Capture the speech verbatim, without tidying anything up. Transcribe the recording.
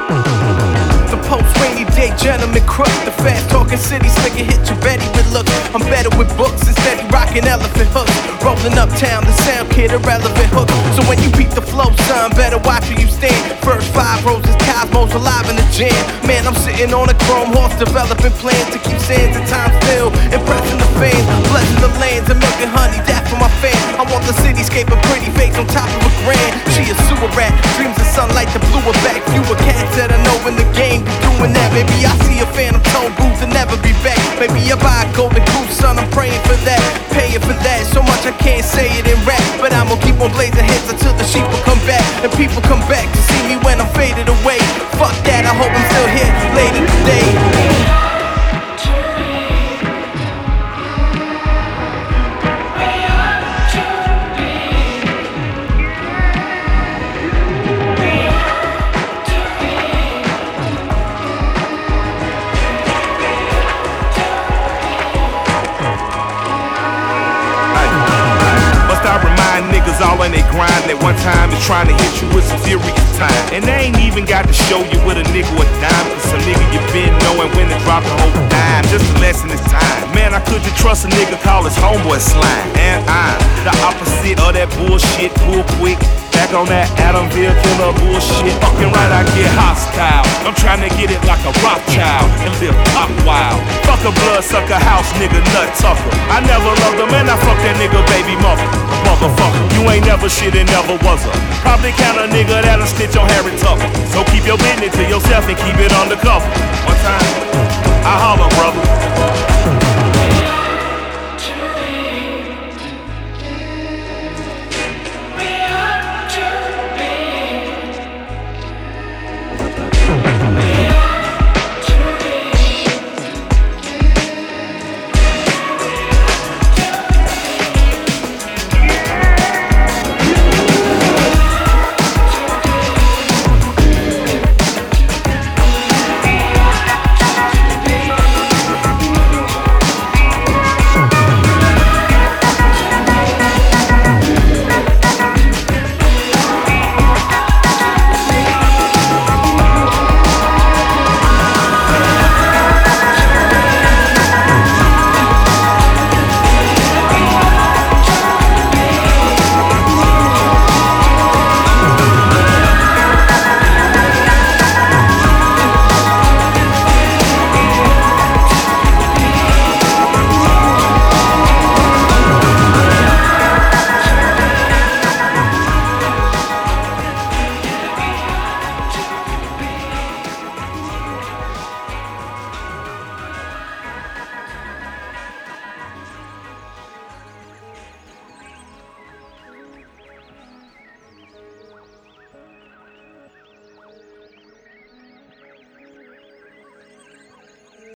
The post-rainy day gentleman crook, the fast-talking city slicker hit you Betty with looks. I'm better with books instead of rocking elephant hooks. Rolling uptown, the sound kid, irrelevant hook. So when you beat the flow, son, better watch where you stand. First five roses, Cosmos alive in the jam. Man, I'm sitting on a chrome horse, developing plans to keep sands and time still, impressing the fans, blessing the lands and milking honey, that for my fans. I want the cityscape, a pretty face on top of a grand. She a sewer rat, dreams of sunlight to blew her back. Fewer cats that I know in the game be doing that. Maybe I see a phantom tone booth and never be back. Maybe I buy a golden goose, son, I'm praying for that. Paying for that, so much I can't say it in rap. But I'm gonna keep on blazing hits until the sheep will come back. And people come back to see me when I'm faded away. Fuck that, I hope I'm still here later today. All in they grind at one time is trying to hit you with some serious time. And they ain't even got to show you with a nigga or dime. Cause some nigga you been knowing when to drop the whole dime. Just a lesson is time. Man, I couldn't trust a nigga call his homeboy slime. And I'm the opposite of that bullshit, pull quick. Back on that Adamville killer bullshit. Fucking right, I get hostile. I'm trying to get it like a Rothschild and live pop wild. Fuck a bloodsucker house nigga nut tucker. I never loved him and I fuck that nigga baby mother. Motherfucker, you ain't never shit and never was a. Probably kinda nigga that'll snitch on Harry Tucker. So keep your business to yourself and keep it undercover. One time, I holler, brother.